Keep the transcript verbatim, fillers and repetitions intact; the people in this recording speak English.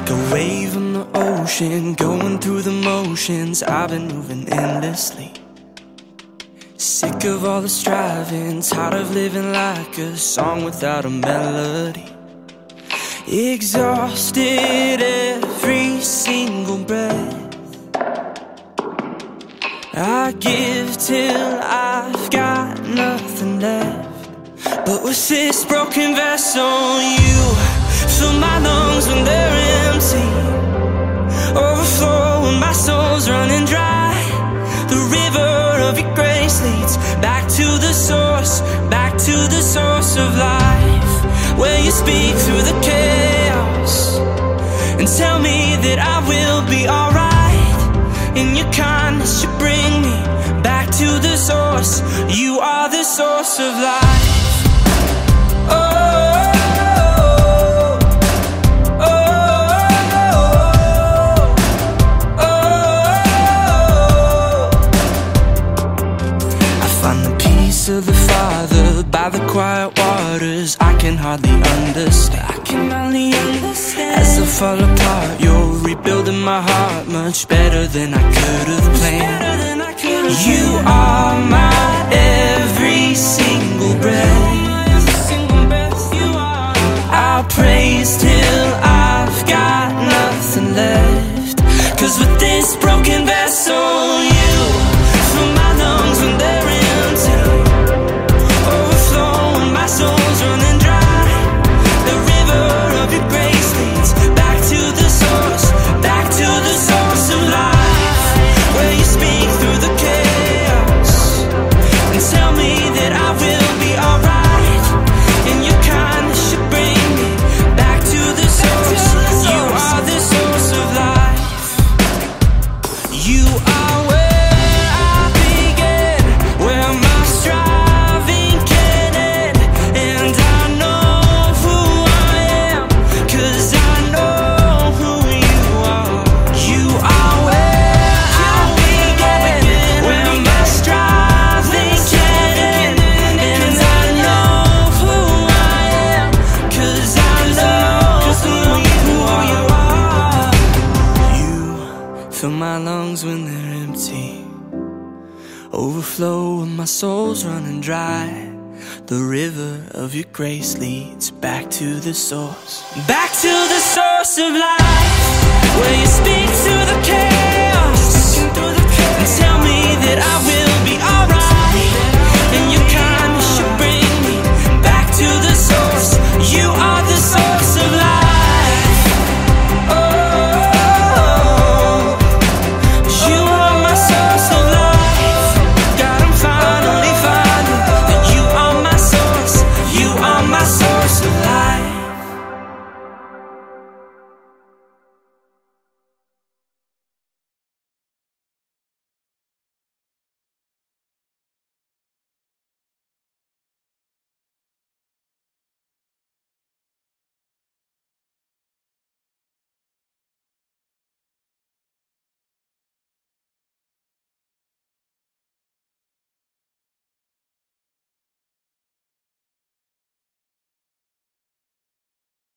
Like a wave on the ocean, going through the motions. I've been moving endlessly. Sick of all the striving, tired of living like a song without a melody. Exhausted every single breath I give till I've got nothing left. But with this broken vessel, you fill my lungs when they're empty, overflow when my soul's running dry. The river of your grace leads back to the source, back to the source of life, where you speak through the chaos and tell me that I will be alright. In your kindness you bring me back to the source. You are the source of life. Oh, of the Father by the quiet waters I can hardly understand. I can hardly understand. As I fall apart, you're rebuilding my heart much better than I could have planned. You are my every single breath. I'll praise till I've got nothing left. Cause with this broken vessel, you fill my lungs when they're empty, my soul's running dry. The river of your grace leads back to the source, back to the source of life, where you speak through the chaos and tell me that I will be alright. In your kindness you bring me back to the source. You are the source of life. You are where I begin, where my striving can end. And I know who I am, cause I know who you are. You are where I begin, where my striving can end. And I know who I am, cause I know who you are. You fill my lungs when they're empty, overflow when my soul's running dry. The river of your grace leads back to the source, back to the source of life, where you speak to